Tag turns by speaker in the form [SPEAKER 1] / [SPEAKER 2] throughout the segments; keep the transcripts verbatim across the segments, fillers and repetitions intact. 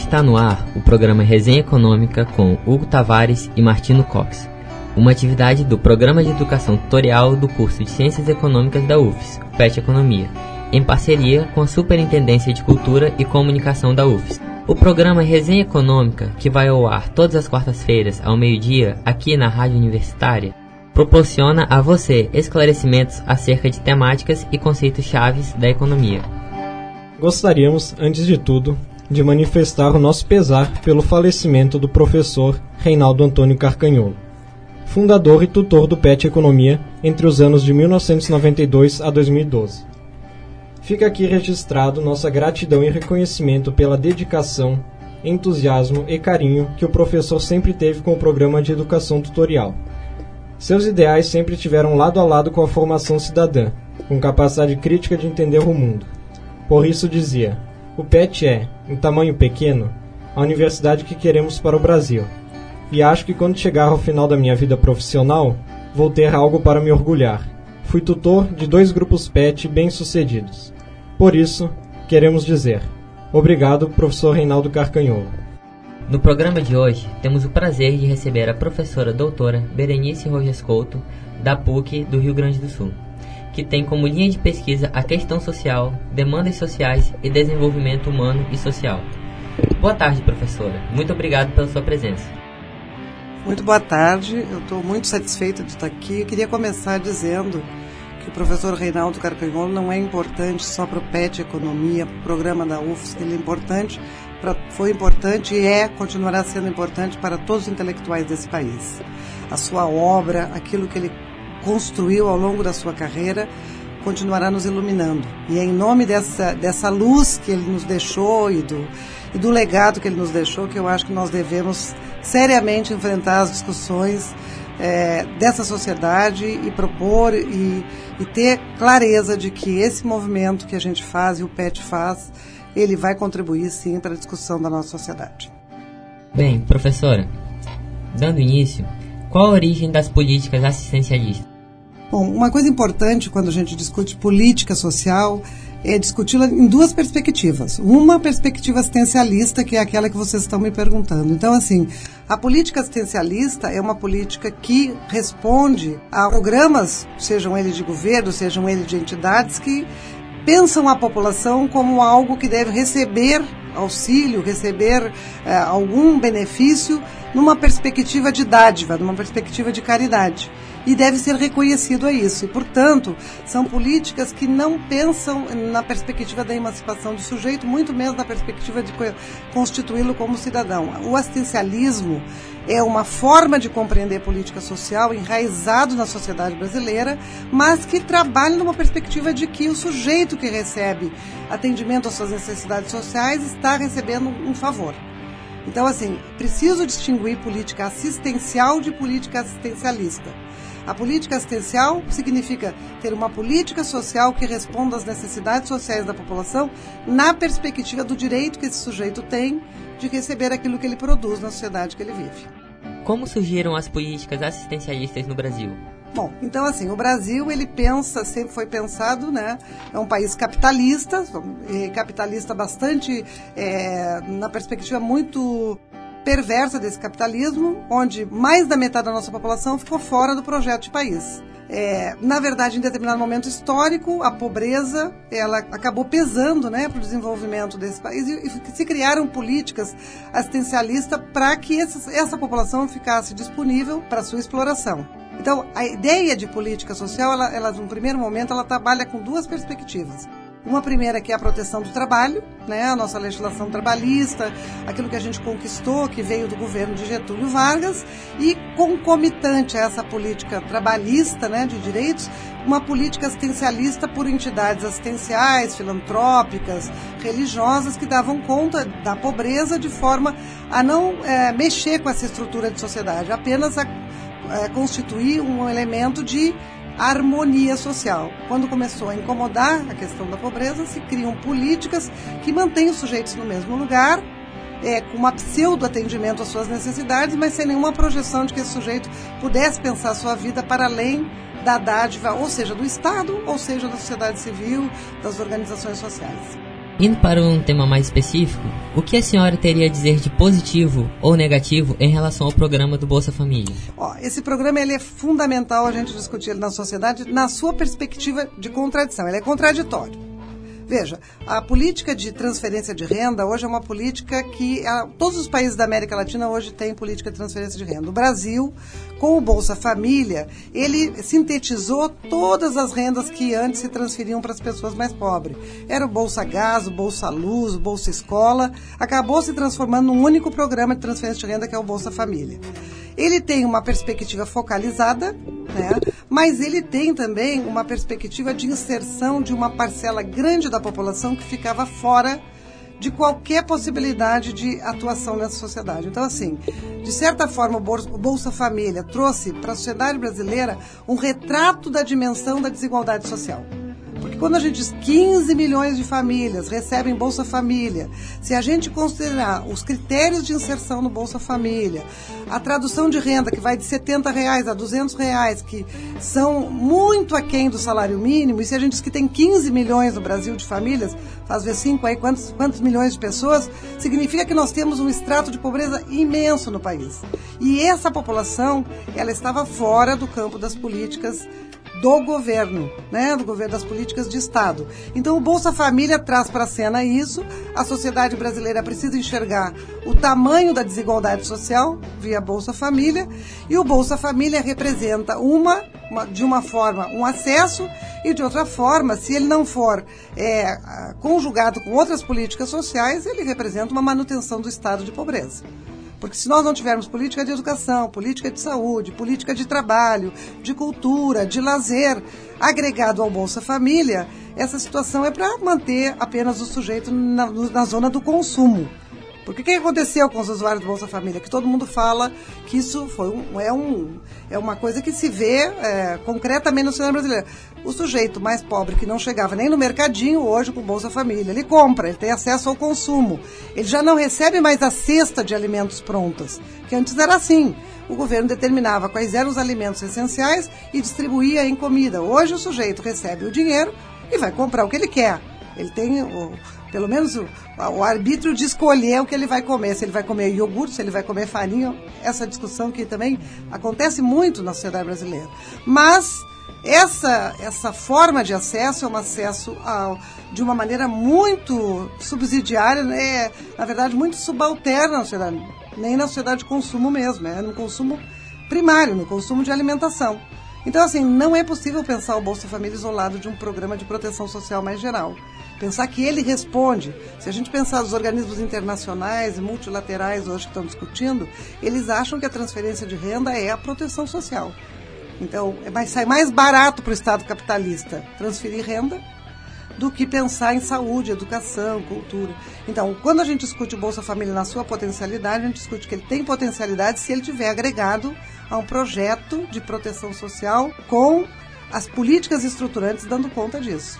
[SPEAKER 1] Está no ar o programa Resenha Econômica com Hugo Tavares e Martino Cox, uma atividade do Programa de Educação Tutorial do curso de Ciências Econômicas da U F S, P E T Economia, em parceria com a Superintendência de Cultura e Comunicação da U F S. O programa Resenha Econômica, que vai ao ar todas as quartas-feiras ao meio-dia aqui na Rádio Universitária, proporciona a você esclarecimentos acerca de temáticas e conceitos chaves da economia.
[SPEAKER 2] Gostaríamos, antes de tudo, de manifestar o nosso pesar pelo falecimento do professor Reinaldo Antônio Carcanholo, fundador e tutor do P E T Economia entre os anos de mil novecentos e noventa e dois a dois mil e doze. Fica aqui registrado nossa gratidão e reconhecimento pela dedicação, entusiasmo e carinho que o professor sempre teve com o programa de educação tutorial. Seus ideais sempre estiveram lado a lado com a formação cidadã, com capacidade crítica de entender o mundo. Por isso dizia: o P E T é, em tamanho pequeno, a universidade que queremos para o Brasil. E acho que quando chegar ao final da minha vida profissional, vou ter algo para me orgulhar. Fui tutor de dois grupos P E T bem-sucedidos. Por isso, queremos dizer: obrigado, professor Reinaldo Carcanholo.
[SPEAKER 1] No programa de hoje, temos o prazer de receber a professora doutora Berenice Rojas Couto, da P U C do Rio Grande do Sul, que tem como linha de pesquisa a questão social, demandas sociais e desenvolvimento humano e social. Boa tarde, professora. Muito obrigado pela sua presença.
[SPEAKER 3] Muito boa tarde. Eu estou muito satisfeita de estar aqui. Eu queria começar dizendo que o professor Reinaldo Carcanholo não é importante só para o P E T Economia, para o programa da U F S. Ele é importante, pra, foi importante e é, continuará sendo importante para todos os intelectuais desse país. A sua obra, aquilo que ele construiu ao longo da sua carreira, continuará nos iluminando. E é em nome dessa, dessa luz que ele nos deixou e do, e do legado que ele nos deixou que eu acho que nós devemos seriamente enfrentar as discussões é, dessa sociedade e propor e, e ter clareza de que esse movimento que a gente faz e o P E T faz, ele vai contribuir sim para a discussão da nossa sociedade.
[SPEAKER 1] Bem, professora, dando início, qual a origem das políticas assistencialistas?
[SPEAKER 3] Bom, uma coisa importante quando a gente discute política social é discuti-la em duas perspectivas. Uma perspectiva assistencialista, que é aquela que vocês estão me perguntando. Então, assim, a política assistencialista é uma política que responde a programas, sejam eles de governo, sejam eles de entidades, que pensam a população como algo que deve receber auxílio, receber eh, algum benefício numa perspectiva de dádiva, numa perspectiva de caridade. E deve ser reconhecido a isso. E, portanto, são políticas que não pensam na perspectiva da emancipação do sujeito, muito menos na perspectiva de constituí-lo como cidadão. O assistencialismo é uma forma de compreender política social enraizado na sociedade brasileira, mas que trabalha numa perspectiva de que o sujeito que recebe atendimento às suas necessidades sociais está recebendo um favor. Então, assim, preciso distinguir política assistencial de política assistencialista. A política assistencial significa ter uma política social que responda às necessidades sociais da população na perspectiva do direito que esse sujeito tem de receber aquilo que ele produz na sociedade que ele vive.
[SPEAKER 1] Como surgiram as políticas assistencialistas no Brasil?
[SPEAKER 3] Bom, então assim, o Brasil, ele pensa, sempre foi pensado, né, é um país capitalista, capitalista bastante, é, na perspectiva muito perversa desse capitalismo, onde mais da metade da nossa população ficou fora do projeto de país. É, na verdade, em determinado momento histórico, a pobreza ela acabou pesando, né, para o desenvolvimento desse país e, e se criaram políticas assistencialistas para que essa, essa população ficasse disponível para sua exploração. Então, a ideia de política social, ela, ela, num primeiro momento, ela trabalha com duas perspectivas. Uma primeira que é a proteção do trabalho, né, a nossa legislação trabalhista, aquilo que a gente conquistou, que veio do governo de Getúlio Vargas, e concomitante a essa política trabalhista, né, de direitos, uma política assistencialista por entidades assistenciais, filantrópicas, religiosas, que davam conta da pobreza de forma a não é, mexer com essa estrutura de sociedade, apenas a é, constituir um elemento de harmonia social. Quando começou a incomodar a questão da pobreza, se criam políticas que mantêm os sujeitos no mesmo lugar, é, com uma pseudo-atendimento às suas necessidades, mas sem nenhuma projeção de que esse sujeito pudesse pensar a sua vida para além da dádiva, ou seja, do Estado, ou seja, da sociedade civil, das organizações sociais.
[SPEAKER 1] Indo para um tema mais específico, o que a senhora teria a dizer de positivo ou negativo em relação ao programa do Bolsa Família?
[SPEAKER 3] Ó, esse programa ele é fundamental a gente discutir ele na sociedade na sua perspectiva de contradição. Ele é contraditório. Veja, a política de transferência de renda hoje é uma política que a, todos os países da América Latina hoje têm política de transferência de renda. O Brasil, com o Bolsa Família, ele sintetizou todas as rendas que antes se transferiam para as pessoas mais pobres. Era o Bolsa Gás, o Bolsa Luz, o Bolsa Escola, acabou se transformando num único programa de transferência de renda que é o Bolsa Família. Ele tem uma perspectiva focalizada, né? Mas ele tem também uma perspectiva de inserção de uma parcela grande da população que ficava fora de qualquer possibilidade de atuação nessa sociedade. Então, assim, de certa forma, o Bolsa Família trouxe para a sociedade brasileira um retrato da dimensão da desigualdade social. Porque quando a gente diz quinze milhões de famílias recebem Bolsa Família, se a gente considerar os critérios de inserção no Bolsa Família, a tradução de renda que vai de setenta reais a duzentos reais, que são muito aquém do salário mínimo, e se a gente diz que tem quinze milhões no Brasil de famílias, faz ver cinco aí, quantos, quantos milhões de pessoas, significa que nós temos um extrato de pobreza imenso no país. E essa população, ela estava fora do campo das políticas do governo, né, do governo das políticas de Estado. Então o Bolsa Família traz para a cena isso, a sociedade brasileira precisa enxergar o tamanho da desigualdade social via Bolsa Família, e o Bolsa Família representa uma, uma de uma forma um acesso, e de outra forma, se ele não for é, conjugado com outras políticas sociais, ele representa uma manutenção do estado de pobreza. Porque se nós não tivermos política de educação, política de saúde, política de trabalho, de cultura, de lazer, agregado ao Bolsa Família, essa situação é para manter apenas o sujeito na, na zona do consumo. Porque o que aconteceu com os usuários do Bolsa Família? Que todo mundo fala que isso foi um, é, um, é uma coisa que se vê é, concretamente na sociedade brasileira. O sujeito mais pobre que não chegava nem no mercadinho, hoje com o Bolsa Família, ele compra, ele tem acesso ao consumo. Ele já não recebe mais a cesta de alimentos prontas, que antes era assim. O governo determinava quais eram os alimentos essenciais e distribuía em comida. Hoje o sujeito recebe o dinheiro e vai comprar o que ele quer. Ele tem, o, pelo menos, o, o arbítrio de escolher o que ele vai comer. Se ele vai comer iogurte, se ele vai comer farinha. Essa discussão que também acontece muito na sociedade brasileira. Mas essa, essa forma de acesso é um acesso ao, de uma maneira muito subsidiária, né? Na verdade, muito subalterna na sociedade. Nem na sociedade de consumo mesmo, é no consumo primário, no consumo de alimentação. Então, assim, não é possível pensar o Bolsa Família isolado de um programa de proteção social mais geral. Pensar que ele responde, se a gente pensar nos organismos internacionais e multilaterais hoje que estão discutindo, eles acham que a transferência de renda é a proteção social. Então, é mais, sai mais barato para o Estado capitalista transferir renda do que pensar em saúde, educação, cultura. Então, quando a gente discute o Bolsa Família na sua potencialidade, a gente discute que ele tem potencialidade se ele tiver agregado a um projeto de proteção social com as políticas estruturantes dando conta disso.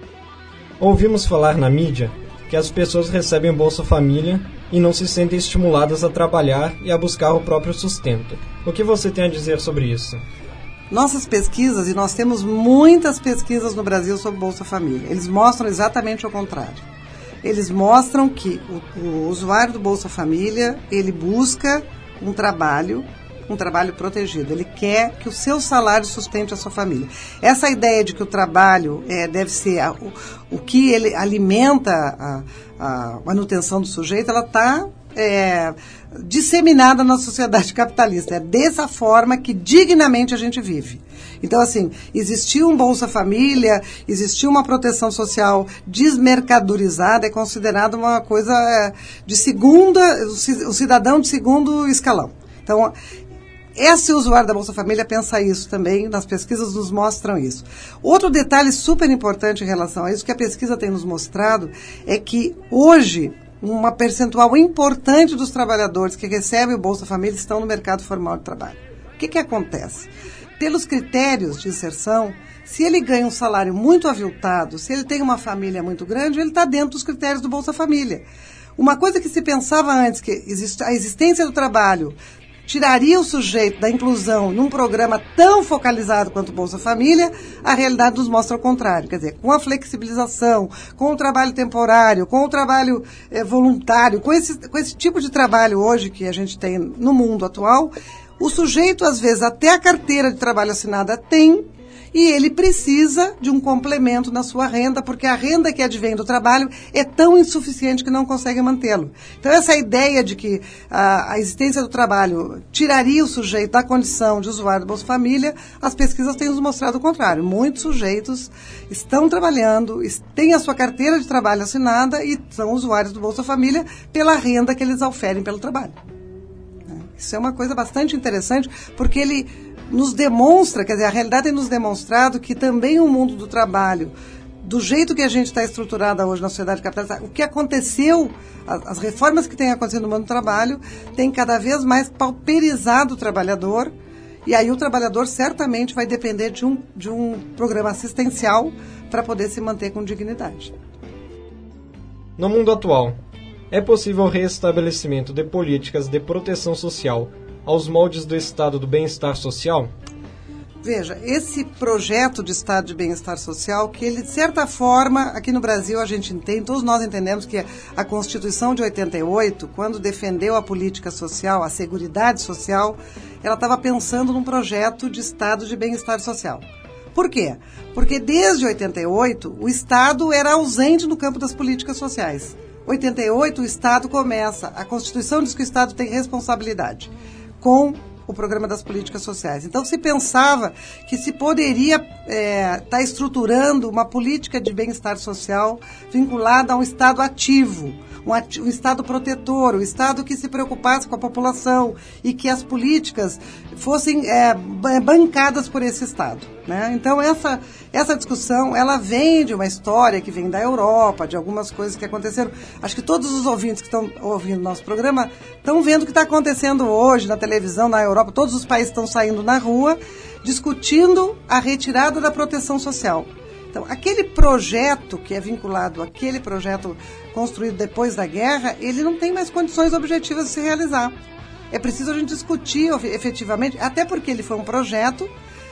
[SPEAKER 2] Ouvimos falar na mídia que as pessoas recebem Bolsa Família e não se sentem estimuladas a trabalhar e a buscar o próprio sustento. O que você tem a dizer sobre isso?
[SPEAKER 3] Nossas pesquisas, e nós temos muitas pesquisas no Brasil sobre Bolsa Família, eles mostram exatamente o contrário. Eles mostram que o, o usuário do Bolsa Família, ele busca um trabalho, um trabalho protegido. Ele quer que o seu salário sustente a sua família. Essa ideia de que o trabalho é, deve ser a, o, o que ele alimenta a, a manutenção do sujeito, ela está é, disseminada na sociedade capitalista. É dessa forma que dignamente a gente vive. Então, assim, existiu um Bolsa Família, existiu uma proteção social desmercadorizada, é considerada uma coisa de segunda, o cidadão de segundo escalão. Então, esse usuário da Bolsa Família pensa isso também, nas pesquisas nos mostram isso. Outro detalhe super importante em relação a isso, que a pesquisa tem nos mostrado, é que hoje uma percentual importante dos trabalhadores que recebem o Bolsa Família estão no mercado formal de trabalho. O que que acontece? Pelos critérios de inserção, se ele ganha um salário muito aviltado, se ele tem uma família muito grande, ele está dentro dos critérios do Bolsa Família. Uma coisa que se pensava antes, que a existência do trabalho tiraria o sujeito da inclusão num programa tão focalizado quanto o Bolsa Família, a realidade nos mostra o contrário. Quer dizer, com a flexibilização, com o trabalho temporário, com o trabalho eh, voluntário, com esse, com esse tipo de trabalho hoje que a gente tem no mundo atual, o sujeito, às vezes, até a carteira de trabalho assinada tem, e ele precisa de um complemento na sua renda, porque a renda que advém do trabalho é tão insuficiente que não consegue mantê-lo. Então, essa ideia de que a, a existência do trabalho tiraria o sujeito da condição de usuário do Bolsa Família, as pesquisas têm nos mostrado o contrário. Muitos sujeitos estão trabalhando, têm a sua carteira de trabalho assinada e são usuários do Bolsa Família pela renda que eles oferem pelo trabalho. Isso é uma coisa bastante interessante, porque ele nos demonstra, quer dizer, a realidade tem nos demonstrado que também o mundo do trabalho, do jeito que a gente está estruturada hoje na sociedade capitalista, o que aconteceu, as, as reformas que têm acontecido no mundo do trabalho, tem cada vez mais pauperizado o trabalhador, e aí o trabalhador certamente vai depender de um, de um programa assistencial para poder se manter com dignidade.
[SPEAKER 2] No mundo atual, é possível o reestabelecimento de políticas de proteção social aos moldes do Estado do Bem-Estar Social?
[SPEAKER 3] Veja, esse projeto de Estado de Bem-Estar Social, que ele, de certa forma, aqui no Brasil a gente entende, todos nós entendemos que a Constituição de oitenta e oito, quando defendeu a política social, a Seguridade Social, ela estava pensando num projeto de Estado de Bem-Estar Social. Por quê? Porque desde oitenta e oito, o Estado era ausente no campo das políticas sociais. Em oitenta e oito, o Estado começa, a Constituição diz que o Estado tem responsabilidade com o programa das políticas sociais. Então, se pensava que se poderia estar é, tá estruturando uma política de bem-estar social vinculada a um Estado ativo, um, ati- um Estado protetor, um Estado que se preocupasse com a população e que as políticas fossem é, bancadas por esse Estado, né? Então, essa, essa discussão, ela vem de uma história que vem da Europa, de algumas coisas que aconteceram. Acho que todos os ouvintes que estão ouvindo o nosso programa estão vendo o que está acontecendo hoje na televisão, na Europa. Todos os países estão saindo na rua discutindo a retirada da proteção social. Então, aquele projeto que é vinculado àquele projeto construído depois da guerra, ele não tem mais condições objetivas de se realizar. É preciso a gente discutir efetivamente, até porque ele foi um projeto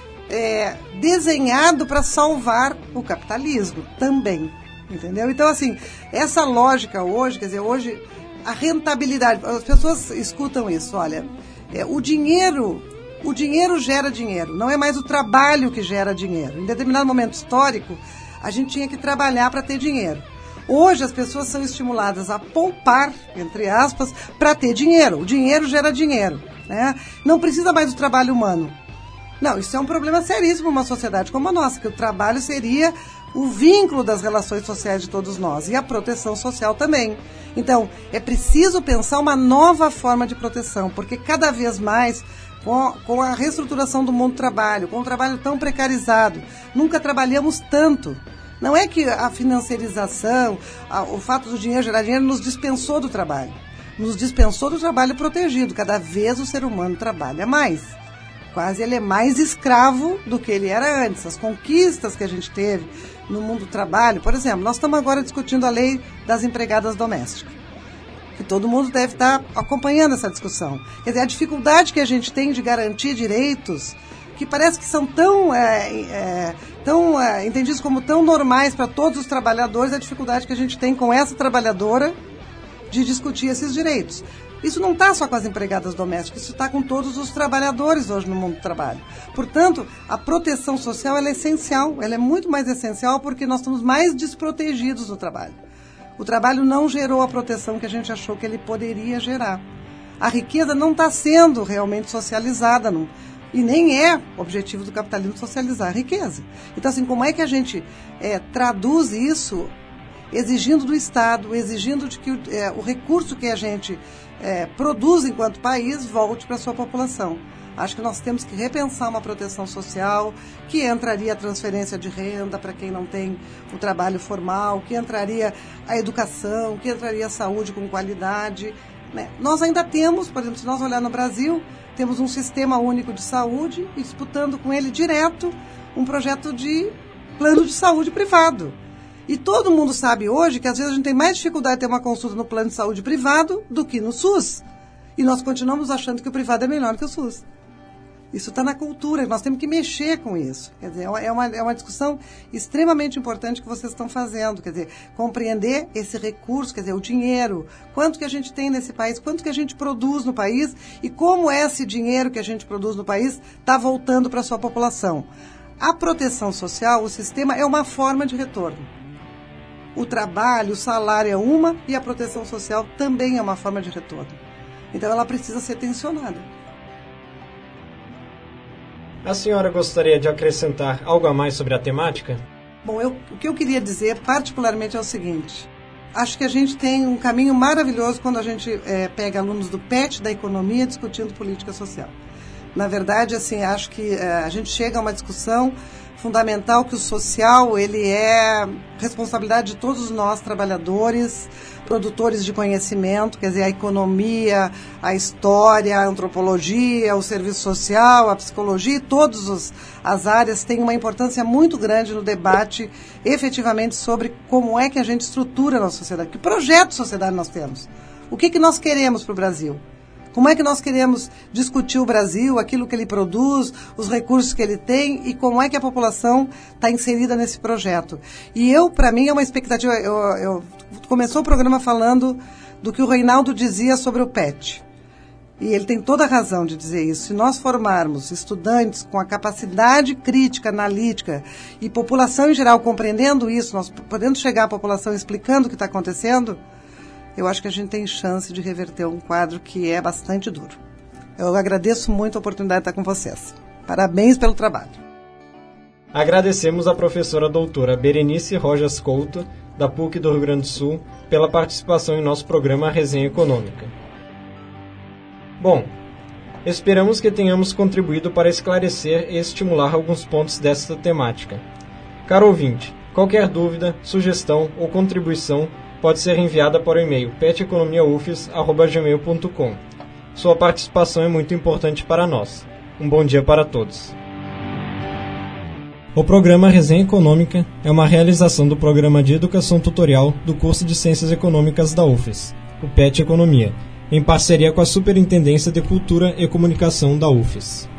[SPEAKER 3] é, desenhado para salvar o capitalismo também, entendeu? Então, assim, essa lógica hoje, quer dizer, hoje a rentabilidade, as pessoas escutam isso, olha, é, o dinheiro... O dinheiro gera dinheiro, não é mais o trabalho que gera dinheiro. Em determinado momento histórico, a gente tinha que trabalhar para ter dinheiro. Hoje as pessoas são estimuladas a poupar, entre aspas, para ter dinheiro. O dinheiro gera dinheiro, né? Não precisa mais do trabalho humano. Não, isso é um problema seríssimo numa sociedade como a nossa, que o trabalho seria o vínculo das relações sociais de todos nós e a proteção social também. Então, é preciso pensar uma nova forma de proteção, porque cada vez mais... Com, com a reestruturação do mundo do trabalho, com o trabalho tão precarizado, nunca trabalhamos tanto. Não é que a financiarização, a, o fato do dinheiro gerar dinheiro nos dispensou do trabalho. Nos dispensou do trabalho protegido. Cada vez o ser humano trabalha mais. Quase ele é mais escravo do que ele era antes. As conquistas que a gente teve no mundo do trabalho, por exemplo, nós estamos agora discutindo a lei das empregadas domésticas. Que todo mundo deve estar acompanhando essa discussão. Quer dizer, a dificuldade que a gente tem de garantir direitos que parece que são tão, é, é, tão é, entendidos como tão normais para todos os trabalhadores, a dificuldade que a gente tem com essa trabalhadora de discutir esses direitos. Isso não está só com as empregadas domésticas, isso está com todos os trabalhadores hoje no mundo do trabalho. Portanto, a proteção social ela é essencial, ela é muito mais essencial porque nós estamos mais desprotegidos no trabalho. O trabalho não gerou a proteção que a gente achou que ele poderia gerar. A riqueza não está sendo realmente socializada, não, e nem é objetivo do capitalismo socializar a riqueza. Então, assim, como é que a gente é, traduz isso exigindo do Estado, exigindo de que é, o recurso que a gente é, produz enquanto país volte para a sua população? Acho que nós temos que repensar uma proteção social, que entraria a transferência de renda para quem não tem o trabalho formal, que entraria a educação, que entraria a saúde com qualidade, né? Nós ainda temos, por exemplo, se nós olhar no Brasil, temos um sistema único de saúde e disputando com ele direto um projeto de plano de saúde privado. E todo mundo sabe hoje que às vezes a gente tem mais dificuldade de ter uma consulta no plano de saúde privado do que no SUS. E nós continuamos achando que o privado é melhor que o SUS. Isso está na cultura, nós temos que mexer com isso. Quer dizer, é uma, é uma discussão extremamente importante que vocês estão fazendo. Quer dizer, compreender esse recurso, quer dizer, o dinheiro, quanto que a gente tem nesse país, quanto que a gente produz no país e como esse dinheiro que a gente produz no país está voltando para a sua população. A proteção social, o sistema, é uma forma de retorno. O trabalho, o salário é uma e a proteção social também é uma forma de retorno. Então ela precisa ser tensionada.
[SPEAKER 2] A senhora gostaria de acrescentar algo a mais sobre a temática?
[SPEAKER 3] Bom, eu, o que eu queria dizer particularmente é o seguinte. Acho que a gente tem um caminho maravilhoso quando a gente é, pega alunos do P E T, da economia, discutindo política social. Na verdade, assim, acho que é, a gente chega a uma discussão fundamental que o social, ele é responsabilidade de todos nós, trabalhadores, produtores de conhecimento, quer dizer, a economia, a história, a antropologia, o serviço social, a psicologia, e todas as áreas têm uma importância muito grande no debate, efetivamente, sobre como é que a gente estrutura a nossa sociedade, que projeto de sociedade nós temos, o que, que nós queremos para o Brasil. Como é que nós queremos discutir o Brasil, aquilo que ele produz, os recursos que ele tem e como é que a população está inserida nesse projeto. E eu, para mim, é uma expectativa... Eu, eu, começou o programa falando do que o Reinaldo dizia sobre o P E T. E ele tem toda a razão de dizer isso. Se nós formarmos estudantes com a capacidade crítica, analítica e população em geral compreendendo isso, nós podendo chegar à população explicando o que está acontecendo... eu acho que a gente tem chance de reverter um quadro que é bastante duro. Eu agradeço muito a oportunidade de estar com vocês. Parabéns pelo trabalho.
[SPEAKER 2] Agradecemos à professora doutora Berenice Rojas Couto, da P U C do Rio Grande do Sul, pela participação em nosso programa Resenha Econômica. Bom, esperamos que tenhamos contribuído para esclarecer e estimular alguns pontos desta temática. Caro ouvinte, qualquer dúvida, sugestão ou contribuição pode ser enviada para o e-mail pet economia u f e s arroba gmail ponto com. Sua participação é muito importante para nós. Um bom dia para todos. O programa Resenha Econômica é uma realização do Programa de Educação Tutorial do curso de Ciências Econômicas da U F E S, o P E T Economia, em parceria com a Superintendência de Cultura e Comunicação da U F E S.